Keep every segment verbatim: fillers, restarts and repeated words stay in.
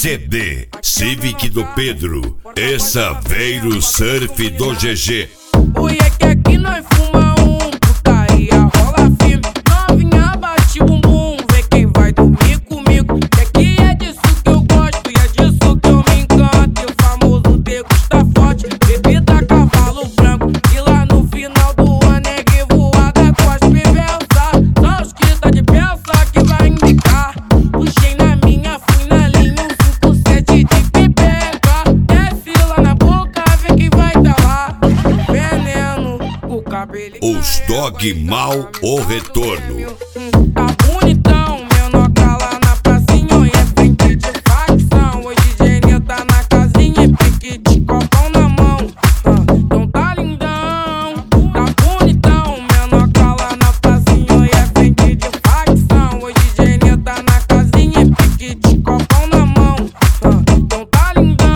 C D Civic do Pedro e Saveiro Surf do G G. Oi, é que aqui nós fuma um, putaria rola firme. Novinha bate o bumbum, vê quem vai dormir comigo. Que aqui é disso que eu gosto e é disso que eu me encanto. E o famoso degusta forte, bebida cavalo branco. E lá no final do ano é revoada com as piversas. Só os que tá de peça que vai indicar. Puxei na minha, fui na linha, um cinco sete de pipeca. Desce lá na boca, vê quem vai tá lá. Veneno, o cabelo. Os Dog Mal, o retorno. Tá bonitão, menor lá na pracinha. Oi, é frente de facção. Hoje Gênia tá na casinha e pique de copão na mão. Ah, então tá lindão, tá bonitão, menor lá na pracinha. Oi, é frente de facção. Hoje Gênia tá na casinha e pique de copão na mão. Ah, então tá lindão.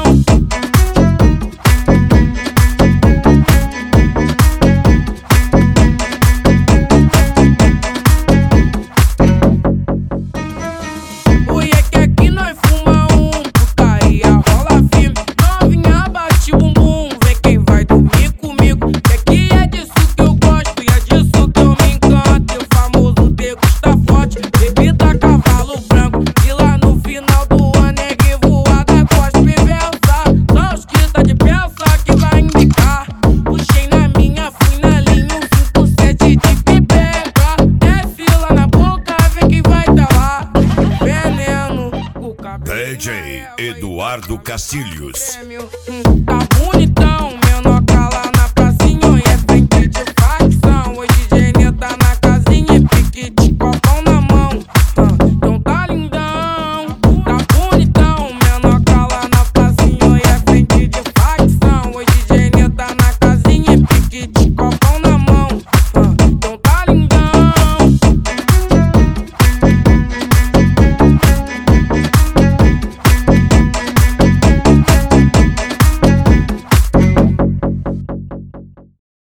Oi, é que aqui nós fuma um, putaria rola firme. Novinha bate o bumbum, vê quem vai dormir comigo. Que aqui é disso que eu gosto e é disso que eu me encanto. E o famoso degusta forte, bebida cavalo branco. E lá no final do ano é revoada com as piversas. Só os que tá de peça que vai indicar. Puxei na minha, fui na linha, um cinco sete de pipeca. Desce lá na boca, vê quem vai tá lá. Veneno, o cabelo. D J Eduardo Castilhos. Prêmio.